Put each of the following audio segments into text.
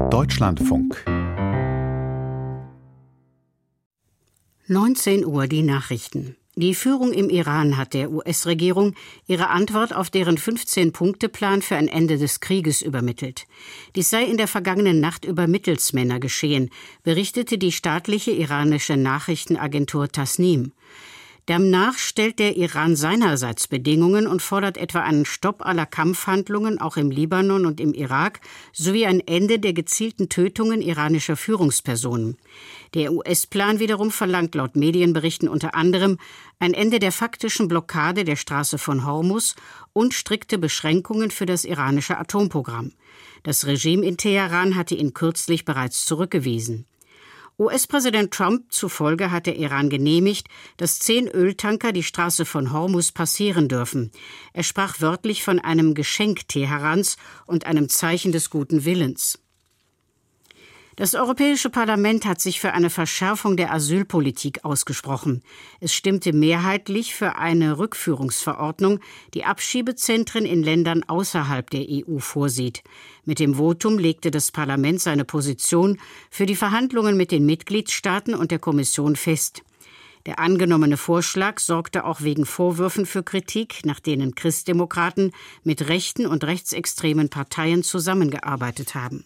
Deutschlandfunk 19 Uhr die Nachrichten. Die Führung im Iran hat der US-Regierung ihre Antwort auf deren 15-Punkte-Plan für ein Ende des Krieges übermittelt. Dies sei in der vergangenen Nacht über Mittelsmänner geschehen, berichtete die staatliche iranische Nachrichtenagentur Tasnim. Demnach stellt der Iran seinerseits Bedingungen und fordert etwa einen Stopp aller Kampfhandlungen, auch im Libanon und im Irak, sowie ein Ende der gezielten Tötungen iranischer Führungspersonen. Der US-Plan wiederum verlangt laut Medienberichten unter anderem ein Ende der faktischen Blockade der Straße von Hormuz und strikte Beschränkungen für das iranische Atomprogramm. Das Regime in Teheran hatte ihn kürzlich bereits zurückgewiesen. US-Präsident Trump zufolge hat der Iran genehmigt, dass 10 Öltanker die Straße von Hormuz passieren dürfen. Er sprach wörtlich von einem Geschenk Teherans und einem Zeichen des guten Willens. Das Europäische Parlament hat sich für eine Verschärfung der Asylpolitik ausgesprochen. Es stimmte mehrheitlich für eine Rückführungsverordnung, die Abschiebezentren in Ländern außerhalb der EU vorsieht. Mit dem Votum legte das Parlament seine Position für die Verhandlungen mit den Mitgliedstaaten und der Kommission fest. Der angenommene Vorschlag sorgte auch wegen Vorwürfen für Kritik, nach denen Christdemokraten mit rechten und rechtsextremen Parteien zusammengearbeitet haben.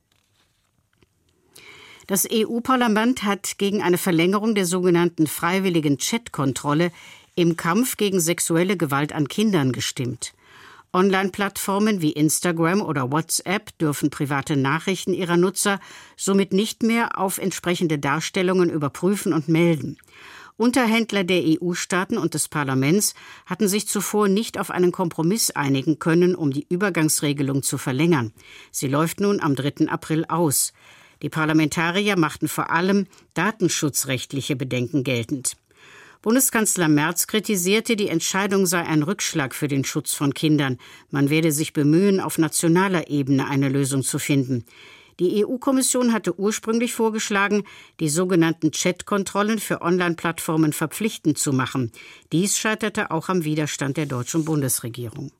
Das EU-Parlament hat gegen eine Verlängerung der sogenannten freiwilligen Chat-Kontrolle im Kampf gegen sexuelle Gewalt an Kindern gestimmt. Online-Plattformen wie Instagram oder WhatsApp dürfen private Nachrichten ihrer Nutzer somit nicht mehr auf entsprechende Darstellungen überprüfen und melden. Unterhändler der EU-Staaten und des Parlaments hatten sich zuvor nicht auf einen Kompromiss einigen können, um die Übergangsregelung zu verlängern. Sie läuft nun am 3. April aus. Die Parlamentarier machten vor allem datenschutzrechtliche Bedenken geltend. Bundeskanzler Merz kritisierte, die Entscheidung sei ein Rückschlag für den Schutz von Kindern. Man werde sich bemühen, auf nationaler Ebene eine Lösung zu finden. Die EU-Kommission hatte ursprünglich vorgeschlagen, die sogenannten Chat-Kontrollen für Online-Plattformen verpflichtend zu machen. Dies scheiterte auch am Widerstand der deutschen Bundesregierung.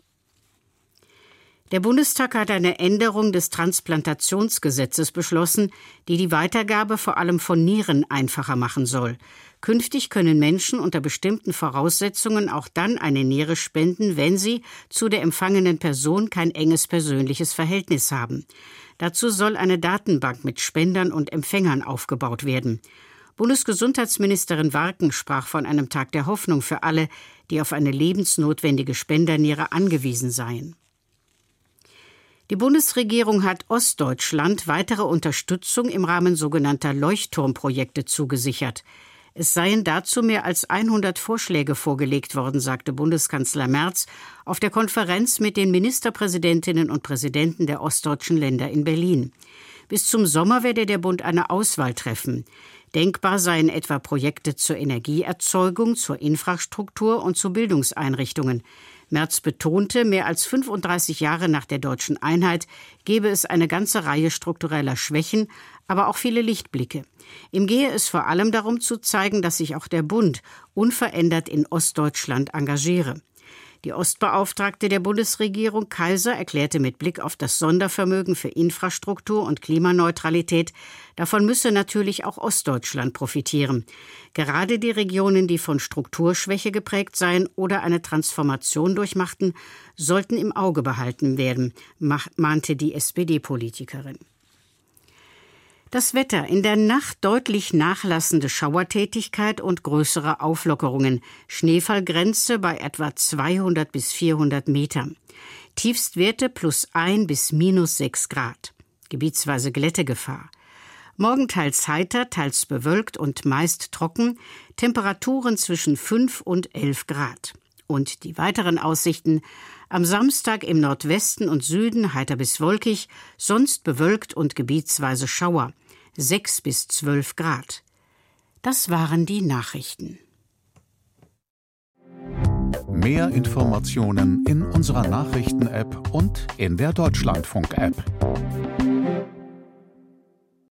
Der Bundestag hat eine Änderung des Transplantationsgesetzes beschlossen, die die Weitergabe vor allem von Nieren einfacher machen soll. Künftig können Menschen unter bestimmten Voraussetzungen auch dann eine Niere spenden, wenn sie zu der empfangenen Person kein enges persönliches Verhältnis haben. Dazu soll eine Datenbank mit Spendern und Empfängern aufgebaut werden. Bundesgesundheitsministerin Warken sprach von einem Tag der Hoffnung für alle, die auf eine lebensnotwendige Spenderniere angewiesen seien. Die Bundesregierung hat Ostdeutschland weitere Unterstützung im Rahmen sogenannter Leuchtturmprojekte zugesichert. Es seien dazu mehr als 100 Vorschläge vorgelegt worden, sagte Bundeskanzler Merz auf der Konferenz mit den Ministerpräsidentinnen und Präsidenten der ostdeutschen Länder in Berlin. Bis zum Sommer werde der Bund eine Auswahl treffen. Denkbar seien etwa Projekte zur Energieerzeugung, zur Infrastruktur und zu Bildungseinrichtungen. Merz betonte, mehr als 35 Jahre nach der deutschen Einheit gebe es eine ganze Reihe struktureller Schwächen, aber auch viele Lichtblicke. Ihm gehe es vor allem darum zu zeigen, dass sich auch der Bund unverändert in Ostdeutschland engagiere. Die Ostbeauftragte der Bundesregierung, Kaiser, erklärte mit Blick auf das Sondervermögen für Infrastruktur und Klimaneutralität, davon müsse natürlich auch Ostdeutschland profitieren. Gerade die Regionen, die von Strukturschwäche geprägt seien oder eine Transformation durchmachten, sollten im Auge behalten werden, mahnte die SPD-Politikerin. Das Wetter: in der Nacht deutlich nachlassende Schauertätigkeit und größere Auflockerungen. Schneefallgrenze bei etwa 200 bis 400 Metern. Tiefstwerte +1 bis -6 Grad. Gebietsweise Glättegefahr. Morgen teils heiter, teils bewölkt und meist trocken. Temperaturen zwischen 5 und 11 Grad. Und die weiteren Aussichten: am Samstag im Nordwesten und Süden heiter bis wolkig, sonst bewölkt und gebietsweise Schauer. 6 bis 12 Grad. Das waren die Nachrichten. Mehr Informationen in unserer Nachrichten-App und in der Deutschlandfunk-App.